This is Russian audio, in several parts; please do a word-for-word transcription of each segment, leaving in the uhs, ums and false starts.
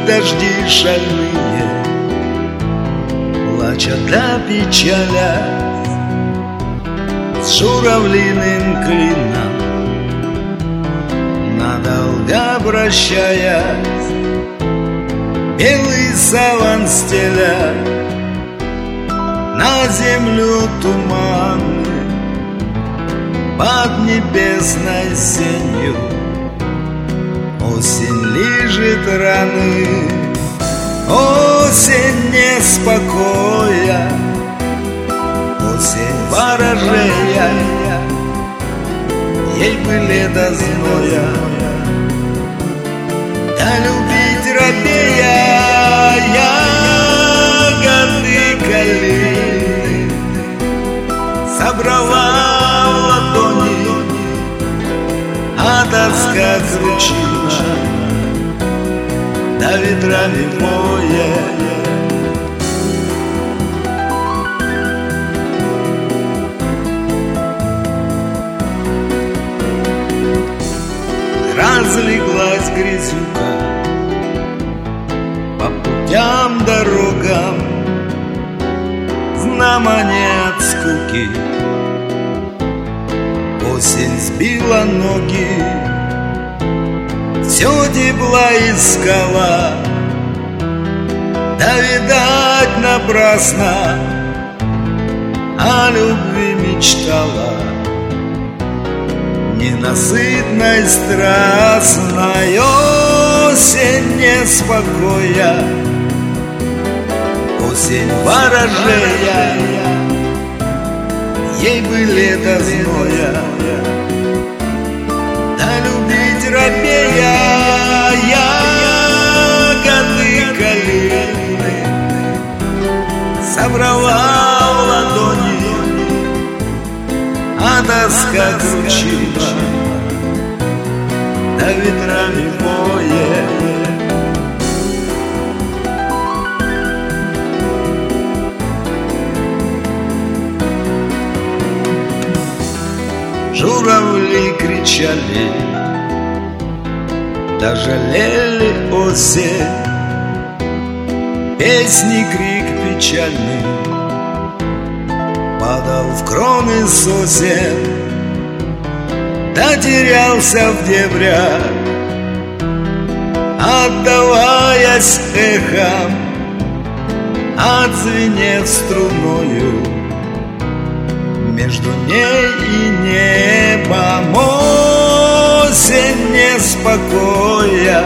дожди шальные, плача да печаля, с журавлиным клином надолго прощаясь, белый саван стеля на землю туманы под небесной сенью. Осень лижет раны, осень неспокоя, осень ворожея, ей бы лето зноя. Да любить робея ягоды калины собрала в ладони, а тоска кручина, да ветрами поет. Разлеглась грязюка по путям, дорогам, знамо нет скуки. Осень сбила ноги, все тепла искала, да, видать, напрасно о любви мечтала. Ненасытной, страстной осень неспокоя, осень ворожея, ей бы лето зноя. Да любить робея ягоды калины собрала в ладони, а тоска кручина, да ветрами поет. Журавли кричали, да жалели осень, песни крик печальный падал в кроны сосен, да терялся в дебрях, отдаваясь эхом, отзвенев струною. Между ней и небом осень неспокоя,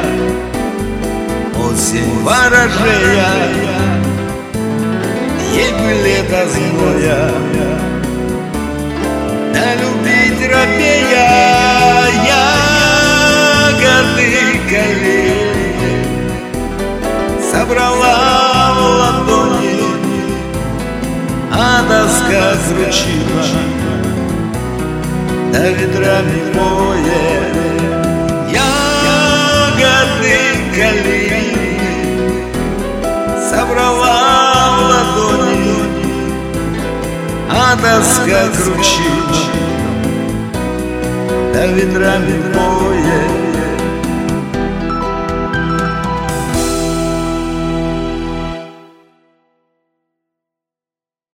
осень ворожея, ей бы лето зноя. Да любить робея ягоды калины собрала в ладони, а тоска кручина, да ветрами поет. Ягоды калины собрала в ладони, а тоска кручина, да ветрами поет.